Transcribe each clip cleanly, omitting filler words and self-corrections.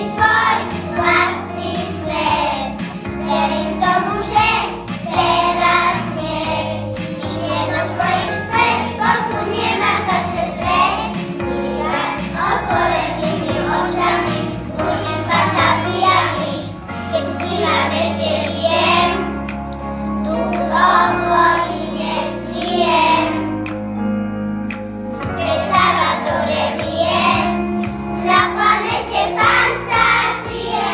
svoj vlastný svet. Verím tomu, že teraz nie. Myšlienok tvojich stred posunie ma zase preč. Snívať s otvorenými očami, blúdim s fantáziami. Keď snívam, ešte žijem, tu z oblohy nezmiem. Keď Salvador je na planete fantázie.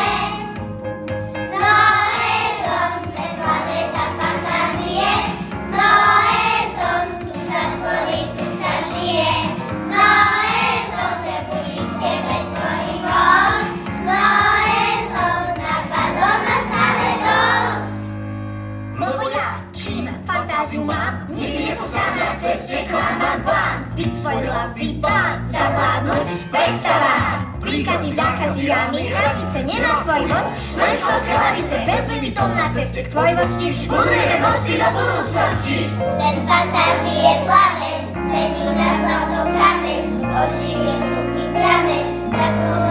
Noézon, sme planeta fantázie. Noézon, tu sa tvorí, tu sa žije. Noézon, prebudí v tebe tvorivosť. Noézon, napadlo nás ale dosť. Lebo ja, kým fantáziu mám, nikdy som sám na ceste k vám mám plán. Byť svoj hlavný plán, zavládnuť predstavám. Príkazy, zákazy a my hranice nemá tvoj moc. Len školské lavice bez limitov na ceste k tvojvosti. Budujeme mosty do budúcnosti. Len fantázie plamen, zmení na zlato kameň. Oživie suchý prameň, zaklú